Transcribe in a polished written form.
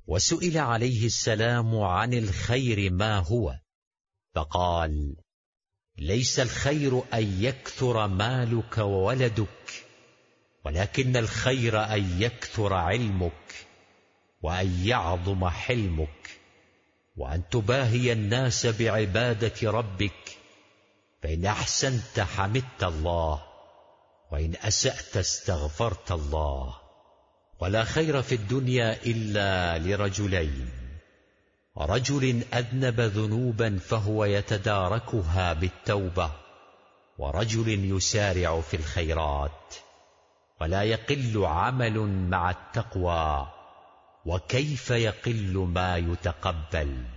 وسئل عليه السلام عن الخير ما هو، فقال: ليس الخير أن يكثر مالك وولدك، ولكن الخير أن يكثر علمك، وأن يعظم حلمك، وأن تباهي الناس بعبادة ربك، فإن أحسنت حمدت الله، وإن أسأت استغفرت الله. ولا خير في الدنيا إلا لرجلين: رجل أذنب ذنوبا فهو يتداركها بالتوبة، ورجل يسارع في الخيرات. ولا يقل عمل مع التقوى، وكيف يقل ما يتقبل.